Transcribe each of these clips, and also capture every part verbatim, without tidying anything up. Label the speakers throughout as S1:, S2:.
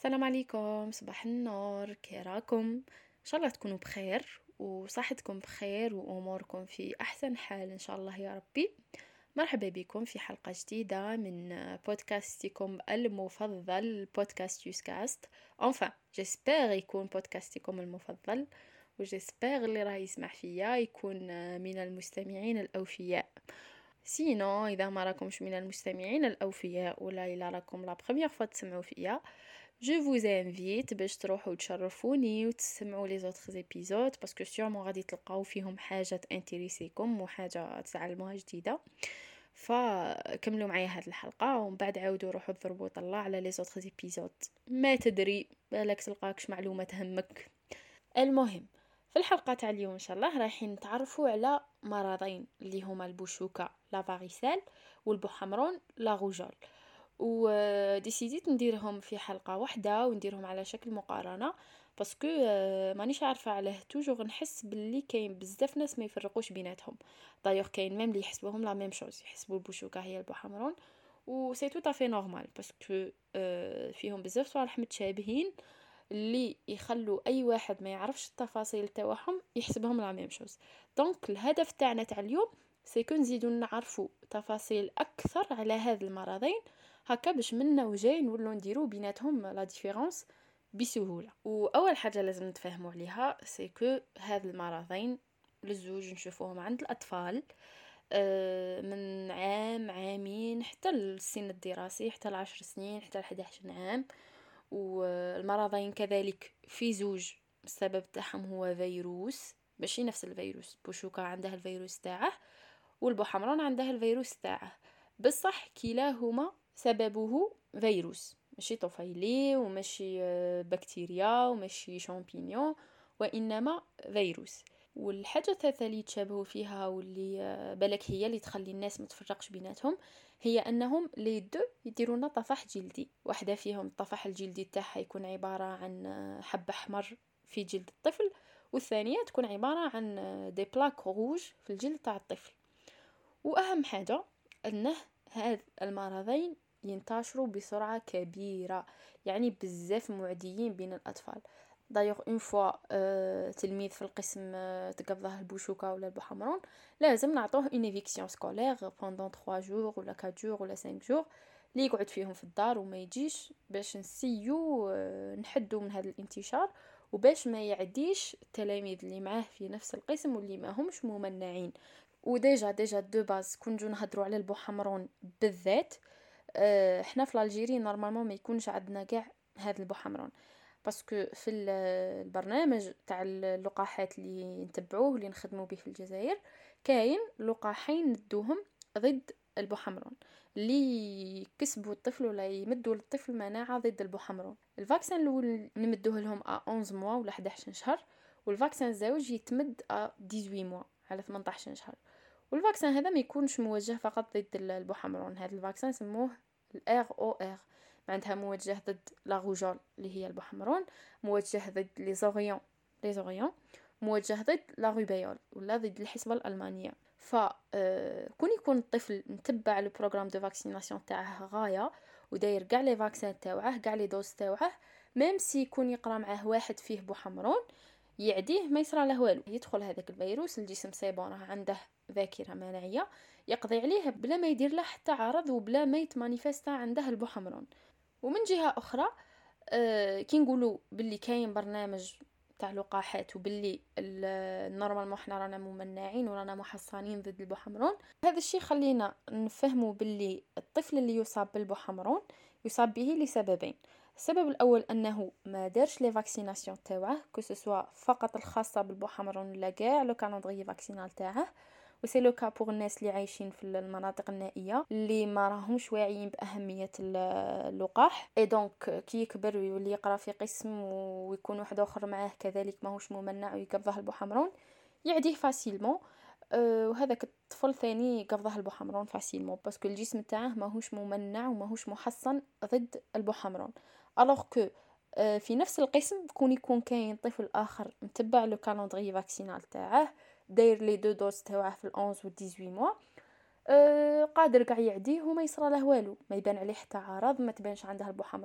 S1: السلام عليكم، صباح النور، كي راكم؟ ان شاء الله تكونوا بخير وصحتكم بخير واموركم في احسن حال ان شاء الله يا ربي. مرحبا بكم في حلقة جديدة من بودكاستكم المفضل بودكاست يوسكاست. enfin j'espère يكون بودكاستكم المفضل، وجيسبر اللي راه يسمع فيا يكون من المستمعين الاوفياء. سينو اذا ما راكمش من المستمعين الاوفياء ولا الا راكم لا بروميير فوا تسمعوا فيا، جو فوز انفيت باش تروحوا تشرفوني وتسمعوا لي زوتر زيبيزود باسكو سيغمون غادي تلقاو فيهم حاجه تانتريسيكم وحاجه تعلموها جديده. فكملوا معايا هذه الحلقه ومن بعد عاودوا روحوا ضربوا طلع على لي زوتر زيبيزود، ما تدري بالك تلقاكش معلومه تهمك. المهم، في الحلقه تاع اليوم ان شاء الله رايحين نتعرفوا على مرضين اللي هما البوشوكه لا فاريسيل والبوحمرون لا روجول، وديسيديت نديرهم في حلقه واحده ونديرهم على شكل مقارنه باسكو مانيش عارفه علاه توجور نحس باللي كاين بزاف ناس ما يفرقوش بيناتهم. دايوغ كاين ميم اللي يحسبوهم لا ميم شوز، يحسبوا البوشوكه هي البوحمرون، و سي تو طافي نورمال باسكو فيهم بزاف صوالح متشابهين اللي يخلوا اي واحد ما يعرفش التفاصيل تاعهم يحسبهم لا ميم شوز. دونك الهدف تاعنا تاع اليوم سي كو نزيدو نعرفوا تفاصيل اكثر على هذه المرضين، هكا باش منا وجاي نولو نديرو بيناتهم لا ديفيرونس بسهوله. واول حاجه لازم نتفاهموا عليها سي كو هذه المرضين للزوج نشوفوهم عند الاطفال من عام عامين حتى السن الدراسي، حتى العشر سنين، حتى الحد عشر عام. والمرضين كذلك في زوج السبب تاعهم هو فيروس، ماشي نفس الفيروس. بوشوكا عندها الفيروس تاعه والبوحمرون عندها الفيروس تاعه، بصح كلاهما سببه فيروس، ماشي طفيلي وماشي بكتيريا وماشي شامبينيون، وإنما فيروس. والحاجة الثالثة اللي يتشابهوا فيها واللي بالك هي اللي تخلي الناس ما تفرقش بيناتهم هي أنهم لي دو يديرونا طفح جلدي. واحدة فيهم الطفح الجلدي تاعها يكون عبارة عن حب أحمر في جلد الطفل، والثانية تكون عبارة عن دي بلاك روج في الجلد تاع الطفل. وأهم حاجة أنه هذه المرضين ينتشروا بسرعة كبيرة، يعني بزاف معديين بين الأطفال. دايوغ اون فوا أه تلميذ في القسم أه تقبضه البوشوكا ولا البوحمرون، لازم نعطوه اون ايفيكسيون سكولير بوندون ثلاثة جور ولا أربعة جور ولا خمسة جور، اللي يقعد فيهم في الدار وما يجيش، باش نسيو أه نحدو من هذا الانتشار، وباش ما يعديش التلاميذ اللي معاه في نفس القسم واللي ما همش ممنعين. وديجا ديجا دو باز كون جو نهضروا على البوحمرون بالذات، اه احنا في الجيري نورمالمون ما يكونش عندنا كاع هذا البوحمرون، باسكو في البرنامج تاع اللقاحات اللي نتبعوه اللي نخدموا به في الجزائر كاين لقاحين ندوهم ضد البوحمرون اللي يكسبوا الطفل ولا يمدوا للطفل مناعه ضد البوحمرون. الفاكسين الاول نمدوه لهم ا احد عشر موا ولا احد عشر شهر، والفاكسين الزوج يتمد ا ثمانية عشر موا على ثمانية عشر شهر. والفاكسين هذا ما يكونش موجه فقط ضد البوحمرون، هذا الفاكسين سموه الار او ار، عندها موجه ضد لا روجول اللي هي البوحمرون، موجه ضد لي زوريون لي زوريون موجه ضد لا روبيول ولا ضد الحصبه الالمانيه. ف كون يكون الطفل متبع البروغرام دو فاكسيناسيون تاعه غايه وداير كاع لي فاكسين تاعه كاع لي دوز تاعه، ميم سي يكون يقرا معاه واحد فيه بوحمرون يعديه ما يصرى له والو، يدخل هذاك الفيروس الجسم سيبون راه عنده ذاكره مناعيه يقضي عليه بلا ما يدير له حتى عرض وبلا ما يتمانيفيستا عنده البوحمرون. ومن جهه اخرى أه كي نقولوا باللي كاين برنامج تاع لقاحات وباللي النورمال احنا رانا ممنعين ورانا محصنين ضد البوحمرون، هذا الشيء خلينا نفهموا باللي الطفل اللي يصاب بالبوحمرون يصاب به لسببين. السبب الاول انه ما دارش لي فاكسيناسيون تاعه، كو سوا فقط الخاصه بالبوحمرون لا كاع لو كالندري فاكسينال تاعه، وسي لو كا بور الناس اللي عايشين في المناطق النائيه اللي ما راهمش واعيين باهميه اللقاح. اي دونك كي يكبر ويولي يقرا في قسم ويكون واحد اخر معاه كذلك ماهوش ممنع ويقبضه البوحمرون يعديه فاسيلمون. أه وهذاك الطفل ثاني يقبضه البوحمرون فاسيلمون باسكو الجسم تاعه ماهوش ممنع وماهوش محصن ضد البوحمرون. الوغ كو في نفس القسم كون يكون كاين طفل اخر متبع لو كالندري فاكسينال تاعه داير لي دو دوز تاعه في الأونز و ثمانية عشر موا، أه قادر كاع يعديه وما يصرى له والو، ما يبان عليه حتى عرض، ما تبانش عنده البوحمرون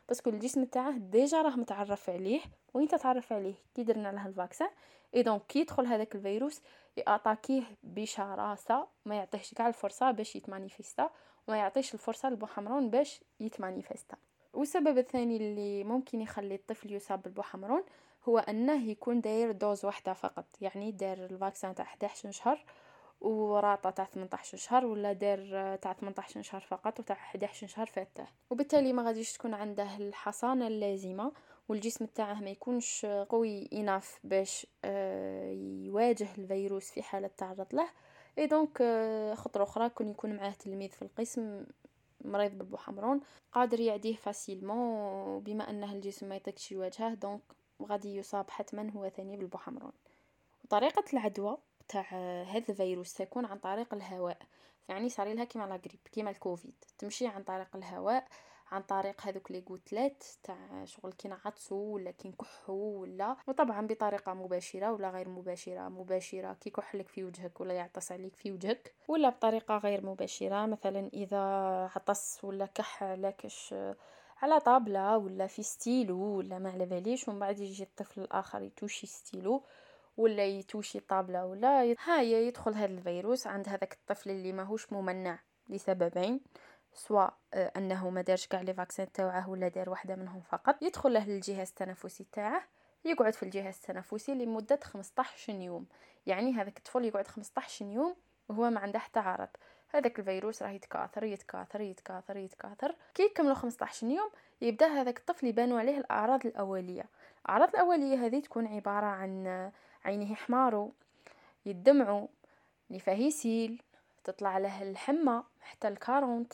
S1: باسكو الجسم تاعه ديجا راه متعرف عليه وين تتعرف عليه كي درنا له الفاكسان. اي دونك كي يدخل هذاك الفيروس ياتاكيه بشراسه، ما يعطيهش كاع الفرصه باش يتمانيفيستا، وما يعطيش الفرصه للبوحمرون باش يتمانيفيستا. والسبب الثاني اللي ممكن يخلي الطفل يصاب بالبوحمرون هو انه يكون داير دوز واحده فقط، يعني دار الفاكسان تاع احد عشر شهر وراطه تاع ثمانية عشر شهر، ولا دار تاع ثمانية عشر شهر فقط وتاع احد عشر شهر فاته، وبالتالي ما غاديش تكون عنده الحصانه اللازمه، والجسم تاعه ما يكونش قوي اناف باش يواجه الفيروس في حاله تعرض له. اي دونك خطره اخرى كون يكون معاه تلميذ في القسم مريض بالبوحمرون قادر يعديه فاسيلمون، بما انه الجسم ما يطيقش يواجهه دونك غادي يصاب حتما هو ثاني بالبوحمرون. وطريقه العدوى تاع هذا الفيروس تكون عن طريق الهواء، يعني صار لها كيما لا غريب كيما الكوفيد، تمشي عن طريق الهواء، عن طريق هذوك لي غوتلات تاع شغل كي نعطسوا ولا كي نكحوا، ولا وطبعا بطريقه مباشره ولا غير مباشره. مباشره كي يكحلك في وجهك ولا يعطس عليك في وجهك، ولا بطريقه غير مباشره مثلا اذا عطس ولا كح عليكش على طابله ولا في ستيلو ولا ما على باليش، ومن بعد يجي الطفل الاخر يتوشي ستيلو ولا يتوشي طابله ولا ي... هاي يدخل هذا الفيروس عند هذاك الطفل اللي ماهوش ممنع لسببين، سواء انه ما دارش كاع لي فاكسين تاعه ولا دار واحده منهم فقط، يدخل له الجهاز التنفسي تاعه، يقعد في الجهاز التنفسي لمده خمسطاش يوم. يعني هذاك الطفل يقعد خمسطاش يوم وهو ما عنده حتى عرض، هذاك الفيروس راه يتكاثر يتكاثر يتكاثر يتكاثر. كي يكملوا خمسطاش يوم يبدا هذاك الطفل يبانوا عليه الاعراض الاوليه. الاعراض الاوليه هذه تكون عباره عن عينه يحمروا، يدمعوا، لفاه يسيل، تطلع له الحمى حتى الكارونت،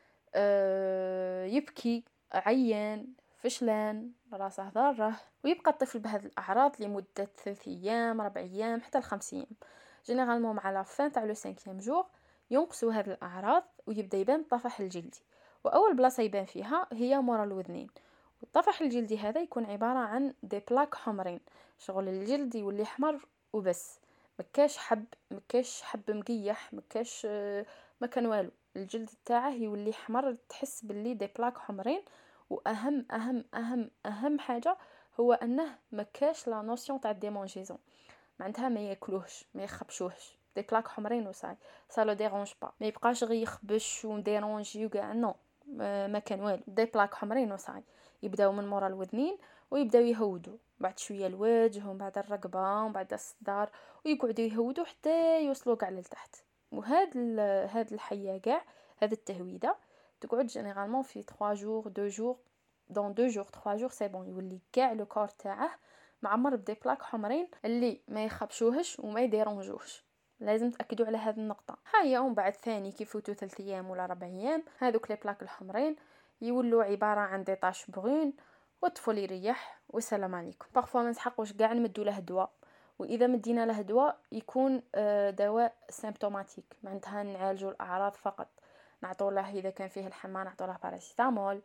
S1: أه يبكي، عيان، فشلان، راسه ضاره، ويبقى الطفل بهذه الاعراض لمده ثلاث ايام ربع ايام حتى الخمس ايام. جينيرالمون مع لا فان تاع لو خامسيام جور ينقصوا هذه الاعراض ويبدا يبان الطفح الجلدي، واول بلاصه يبان فيها هي مورا الوذنين. والطفح الجلدي هذا يكون عباره عن دي بلاك حمرين، شغل الجلد يولي احمر وبس، مكاش حب مكاش حب مقيح مكاش ما كان والو، الجلد تاعه يولي احمر، تحس باللي دي بلاك حمرين. واهم اهم اهم اهم حاجه هو انه مكاش لا نوسيون تاع ديمونجيزون، معناتها ما ياكلوهش ما يخبشوهش، دي بلاك حمرين وصاي سا لو ديرونج با، ما يبقاش غير يخبش وديرونجي وكاع نو، ما كان والو، دي بلاك حمرين وصاي. يبداو من مورا الوذنين ويبداو يهودوا، بعد شويه الوجه ومن بعد الرقبه ومن بعد الصدر، ويقعدوا يهودوا حتى يوصلوا كاع لتحت. وهاد هاد الحيه كاع هاد التهويده تقعد جينيرالمون في ثلاثة جور اثنين جور دون اثنين جور ثلاثة جور سي بون، يولي كاع لو كور تاعه معمر بدي بلاك حمرين اللي ما يخبشوهش وما يديرونجوهش. لازم تاكدوا على هذه النقطه. هيا ومن بعد ثاني كي يفوتوا ثلاث ايام ولا ربع ايام هذوك لي بلاك الحمرين يولوا عباره عن دي طاش برون، والطفل يريح والسلام عليكم. بارفوا ما نسحقوش كاع نمدوا له دواء، واذا مدينا له دواء يكون دواء سيمبتوماتيك، معناتها نعالجوا الاعراض فقط، نعطوا له اذا كان فيه الحمى نعطوا له باراسيتامول،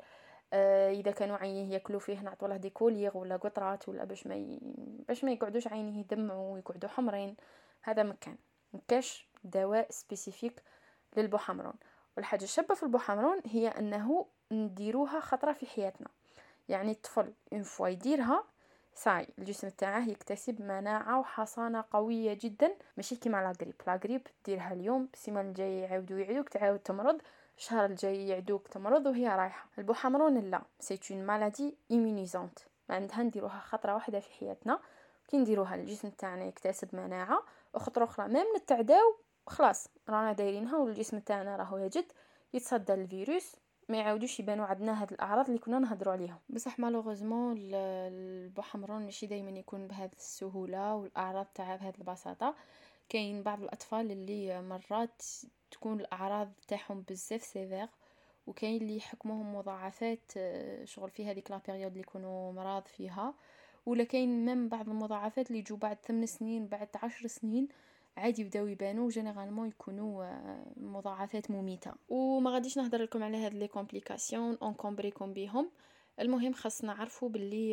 S1: اذا كانوا عينيه ياكلوا فيه نعطوا له دي كوليغ ولا قطرات ولا باش ما ي... باش ما يقعدوش عينيه يدمعوا ويقعدوا حمرين. هذا مكان مكاش دواء سبيسيفيك للبوحمرون. والحاجه الشابه في البوحمرون هي انه نديروها خطره في حياتنا، يعني الطفل اون فوا يديرها ساي الجسم تاعه يكتسب مناعه وحصانه قويه جدا، ماشي كيما لا غريب. لا غريب ديرها اليوم السيمانه الجايه يعاودوا يعيوك تعاود تمرض، الشهر الجاي يعدوك تمرض وهي رايحه. البوحمرون لا، سي اون مالادي ايمونيزونت، عندها نديروها خطره واحده في حياتنا، كي نديروها الجسم تاعنا يكتسب مناعه. وخطره اخرى ميم نتعداو خلاص رانا دايرينها والجسم تاعنا راهو يجد يتصدى الفيروس، ما يعاودوش يبانوا عندنا هاد الاعراض اللي كنا نهضروا عليهم. بصح مالوغوزمون البوحمرون ماشي دائما يكون بهذه السهوله والاعراض تاعها بهذه البساطه. كاين بعض الاطفال اللي مرات تكون الاعراض تاعهم بزاف سيفير، وكاين اللي يحكموهم مضاعفات شغل في هذيك لا بيريود اللي يكونوا مرض فيها، ولا كاين ميم بعض المضاعفات اللي يجوا بعد ثمان سنين بعد عشر سنين عادي يبداو يبانوا، جينيرالمون يكونوا مضاعفات مميته. وما غاديش نهضر لكم على هاد لي كومبليكاسيون اون كومبريكم بهم. المهم خاصنا نعرفوا باللي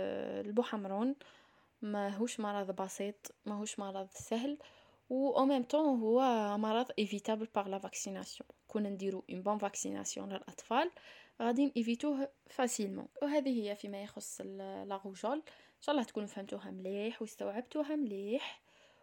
S1: البوحمرون ماهوش مرض بسيط، ماهوش مرض سهل، و en même temps هو مرض évitable par la vaccination. كنا نديرو une bonne vaccination للأطفال غادي نيفيتوه فاسيلمون. وهذه هي فيما يخص ال- لا غوجول. ان شاء الله تكونوا فهمتوها مليح واستوعبتوها مليح.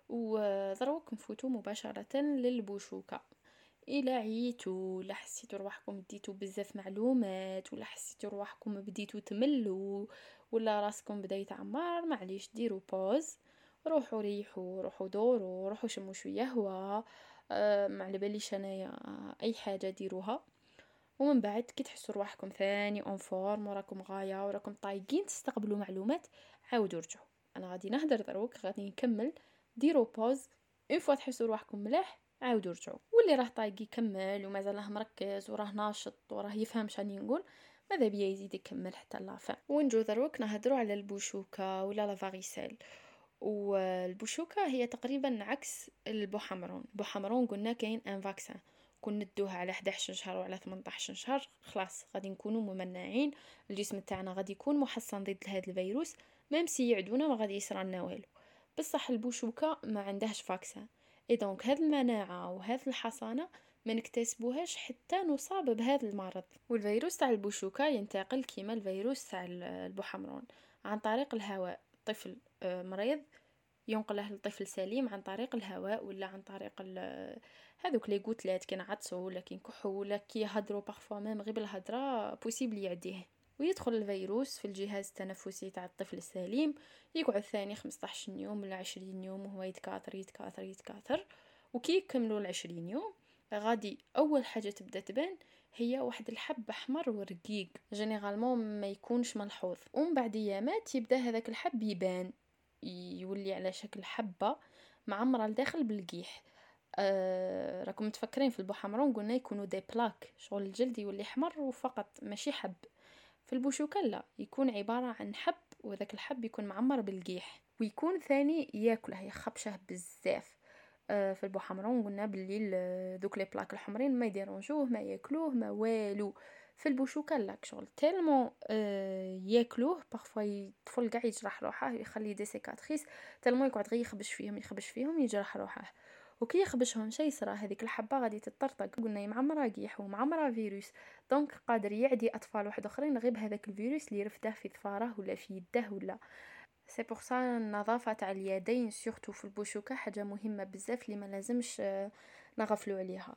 S1: ودروك نفوتوا مباشره للبوشوكه. الى عيتو ولا حسيتوا رواحكم ديتوا بزاف معلومات ولا حسيتوا رواحكم بديتوا تملوا ولا راسكم بدا يتعمر، معليش ديروا بوز، روحوا ريحوا، روحوا دوروا، روحوا شموا شويه هوا. أه ما على باليش انايا اي حاجه ديروها. ومن بعد كي تحسوا رواحكم ثاني اون فورم وراكم غايه وراكم طايقين تستقبلوا معلومات، عاودوا رجعوا. انا غادي نهدر دروك غادي نكمل. ديروا بوز، اون فوا تحسوا رواحكم ملاح عاودوا رجعوا. واللي راه طايق يكمل ومازال مركز وراه ناشط وراه يفهم شاني نقول، ماذا بيا يزيد يكمل حتى لافان. ونجو دروك نهضروا على البوشوكه ولا لا فاريسيل. والبوشوكه هي تقريبا عكس البوحمرون. البوحمرون قلنا كاين ان فاكسان، كون ندوها على إحدى عشر شهر وعلى ثمانية عشر شهر خلاص غادي نكونوا ممنعين، الجسم تاعنا غادي يكون محصن ضد هذا الفيروس، ميم سي يعدونا ما غادي يصرى لنا والو. بصح البوشوكه ما عندهاش فاكسان، اي دونك هذه المناعه وهذه الحصانه ما نكتسبوهاش حتى نصاب بهذا المرض. والفيروس تاع البوشوكه ينتقل كيما الفيروس تاع البوحمرون عن طريق الهواء. طفل آه، مريض ينقله لطفل سليم عن طريق الهواء ولا عن طريق ال- هذوك لي غوتلات كي نعطسوا ولا كي نكحوا ولا كي يهضروا بارفوا ميم غير بالهضره بوسيبل يعديه. ويدخل الفيروس في الجهاز التنفسي تاع الطفل السليم، يقعد ثاني خمسطاش يوم ولا عشرين يوم وهو يتكاثر يتكاثر يتكاثر. وكي يكملوا العشرين يوم غادي اول حاجه تبدا تبان هي واحد الحب احمر ورقيق، جينيرالمون ما يكونش ملحوظ. ومن بعد ايامات يبدا هذاك الحب يبان، يولي على شكل حبة معمرة لداخل بالقيح. أه راكم متفكرين في البوحمرون قلنا يكونوا دي بلاك، شغل الجلد يولي حمر وفقط ماشي حب. في البوشوكة لا، يكون عبارة عن حب وذاك الحب يكون معمر بالقيح ويكون ثاني ياكله يخبشه بزاف. أه في البوحمرون قلنا بالليل ذوك لي بلاك الحمرين ما يديرونجوه ما ياكلوه ما والو. في البوشوكه لا، شغل تيلمون آه ياكلوه بارفوا الطفل قاع يجرح روحه يخلي دي سيكاتريس، تيلمون يقعد غير يخبش فيهم يخبش فيهم يجرح روحه. وكي يخبشهم شي يصرى هذيك الحبه غادي تطرطق، قلنا معمره قيح ومعمره فيروس، دونك قادر يعدي اطفال واحد اخرين غير بهذاك الفيروس اللي رفده في ظفاره ولا في يده ولا. سي بور سا النظافه تاع اليدين سورتو في البوشوكه حاجه مهمه بزاف اللي ما لازمش آه، نغفلوا عليها.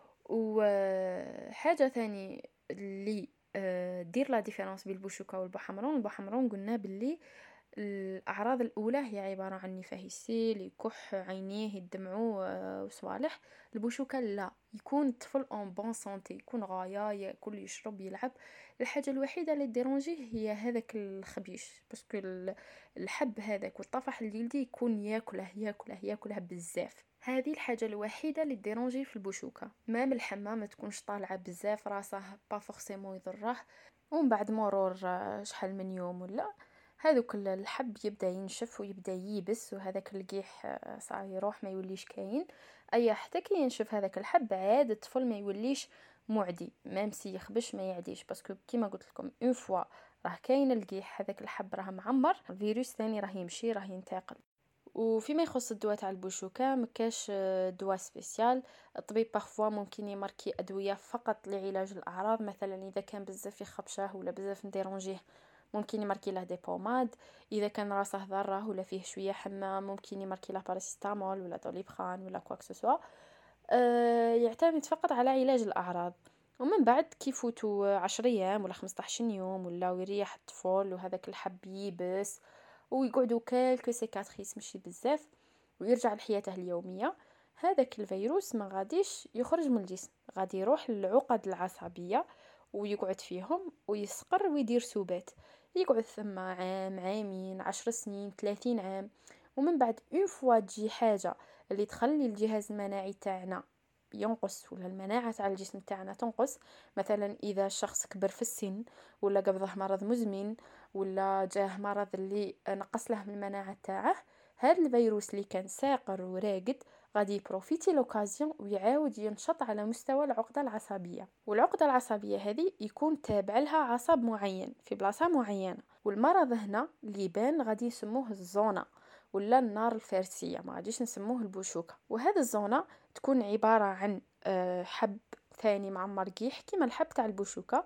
S1: وحاجه ثاني اللي آه، دير لا ديفيرونس بين البوشوكه والبوحمرون، البوحمرون قلنا باللي الاعراض الاولى هي عباره عن نفاح السيل، يكح عينيه يدمعوا آه، وصوالح. البوشوكه لا، يكون الطفل اون بون سونتي، يكون غايا ياكل يشرب يلعب. الحاجه الوحيده اللي ديرونجيه هي هذاك الخبيش، باسكو ال- الحب هذاك والطفح الجلدي يكون ياكله ياكله ياكله بزاف. هذه الحاجه الوحيده اللي ديرونجي في البوشوكه. ما من الحمام ما تكونش طالعه بزاف راسه با فورسيمون يضره. ومن بعد مرور آه، شحال من يوم ولا هذوك ال- الحب يبدا ينشف ويبدا ييبس وهذاك القيح آه، صار يروح ما يوليش كاين. اي حتى كي ينشف هذاك الحب عاد الطفل ما يوليش معدي، ميم سي يخبش ما يعديش، باسكو كيما قلت لكم اون فوا راه كاين القيح هذاك الحب راه معمر، الفيروس ثاني راه يمشي راه ينتقل. وفيما يخص الدواء تاع البوشوكه مكاش آه، دواء سبيسيال. الطبيب بارفوا ممكن يماركي ادويه فقط لعلاج الاعراض، مثلا اذا كان بزاف يخبشه ولا بزاف نديرونجيه ممكن يماركي له دي بوماد. اذا كان راسه ضره ولا فيه شويه حمى ممكن يماركي له باراسيتامول ولا دوليبخان ولا كواك سوسوا. أه يعتمد فقط على علاج الاعراض. ومن بعد كيفوتوا عشر ايام ولا خمسطاش يوم ولا يريح الطفل وهذاك الحب يبس ويقعدوا كالكو سيكاتريس ماشي بزاف ويرجع لحياته اليوميه، هذاك الفيروس ما غاديش يخرج من الجسم، غادي يروح للعقد العصبيه ويقعد فيهم ويسقر ويدير سبات، يقعد ثم عام عامين عشر سنين ثلاثين عام. ومن بعد اون فوا تجي حاجه اللي تخلي الجهاز المناعي تاعنا ينقص ولا المناعة تاع الجسم تاعنا تنقص، مثلا إذا الشخص كبر في السن ولا قبضه مرض مزمن ولا جاه مرض اللي نقص له من المناعة تاعه، هذا الفيروس اللي كان ساقر وراقد غادي يبروفيتي لوكازيون ويعاود ينشط على مستوى العقدة العصبية. والعقدة العصبية هذه يكون تابع لها عصب معين في بلاصة معينة، والمرض هنا اللي يبان غادي يسموه الزونة ولا النار الفارسية، ما غاديش نسموه البوشوكة. وهذا الزونة تكون عبارة عن آه، حب ثاني معمر قيح كيما الحب تاع البوشوكة،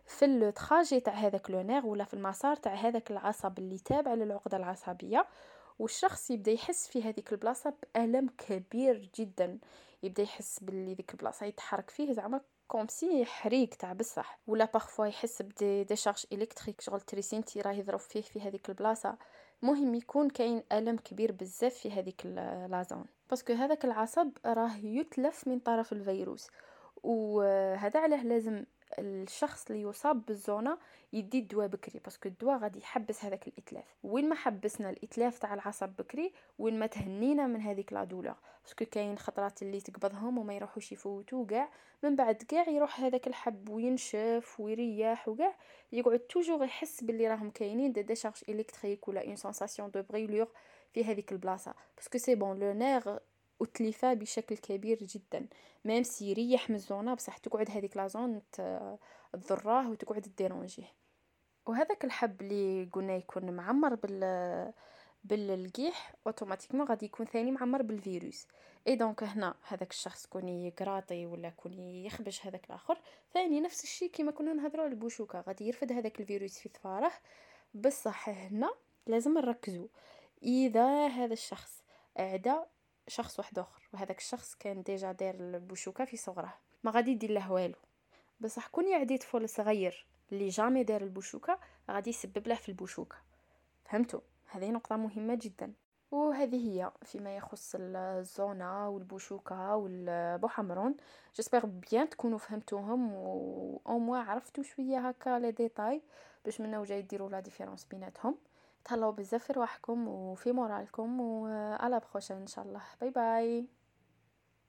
S1: في التراجي تاع هذاك لو نير ولا في المسار تاع هذاك العصب اللي تابع للعقدة العصبية، والشخص يبدا يحس في هذيك البلاصة بألم كبير جدا، يبدا يحس باللي ديك البلاصة يتحرك فيه زعما كوم سي حريق تاع بصح، ولا بارفوا يحس بدي دي شارج الكتريك شغل تريسينتي راه يضرب فيه في هذيك البلاصة. مهم يكون كاين ألم كبير بزاف في هذيك ال- لازون، باسكو هذاك العصب راه يتلف من طرف الفيروس، وهذا علاه لازم الشخص اللي يصاب بالزونة يدي الدواء بكري، باسكو الدواء غادي يحبس هذاك الاتلاف. وين ما حبسنا الاتلاف تاع العصب بكري، وين ما تهنينا من هذيك لا دولور، باسكو كاين خطرات اللي تقبضهم وما يروحوش يفوتوا كاع، من بعد كاع يروح هذاك الحب وينشف ويريح وكاع، يقعد توجور يحس باللي راهم كاينين دي ديشارج الكتريك ولا اون سensation دو بريلور في هذيك البلاصه، باسكو سي بون لو نير اتلفا بشكل كبير جدا. ميم سي يريح من الزونه بصح تقعد هذيك لا زون تضراه وتقعد تديرونجيه. وهذاك الحب اللي قلنا يكون معمر بال باللقيح اوتوماتيكمون غادي يكون ثاني معمر بالفيروس. اي دونك هنا هذاك الشخص كوني يقراطي ولا كوني يخبش هذاك الاخر، ثاني نفس الشيء كما كنا نهضروا على البوشوكه، غادي يرفد هذاك الفيروس في ثفاره. بصح هنا لازم نركزوا، اذا هذا الشخص عدا شخص واحد اخر وهذاك الشخص كان ديجا داير البوشوكه في صغره، ما غادي يدير له والو. بصح كون يعدي طفل صغير اللي جامي دار البوشوكه غادي يسبب له في البوشوكه. فهمتوا؟ هذه نقطه مهمه جدا. وهذه هي فيما يخص الزونا والبوشوكه والبوحمرون. جيسبر بيان تكونوا فهمتوهم و او موا عرفتوا شويه هكا لي ديتاي باش منا وجاي ديروا لا ديفيرونس بيناتهم. تهلاو بزاف في رواحكم وفي مورالكم، و على بروشين ان شاء الله. باي باي.